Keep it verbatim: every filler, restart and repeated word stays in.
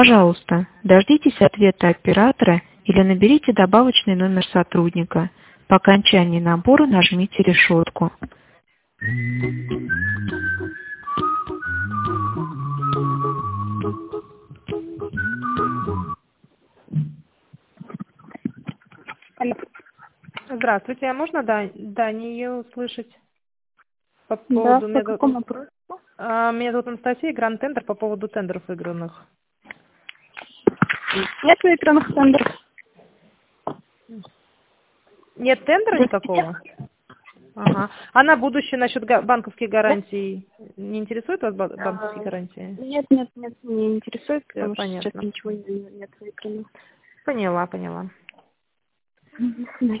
Пожалуйста, дождитесь ответа оператора или наберите добавочный номер сотрудника. По окончании набора нажмите решетку. Алло. Здравствуйте, а можно Да- Данию услышать? По Да, поводу... по Меня какому зовут, вопросу? а, меня зовут Анастасия, Гранд Тендер по поводу тендеров выигранных. Нет выигранных тендеров. Нет тендера Вы никакого? Ага. А на будущее насчет га- банковских гарантий не интересует вас ба- банковские А, гарантии? Нет, нет, нет, не интересует, Всё потому что сейчас понятно. ничего не- нет выигранных. Поняла, поняла. Мгм.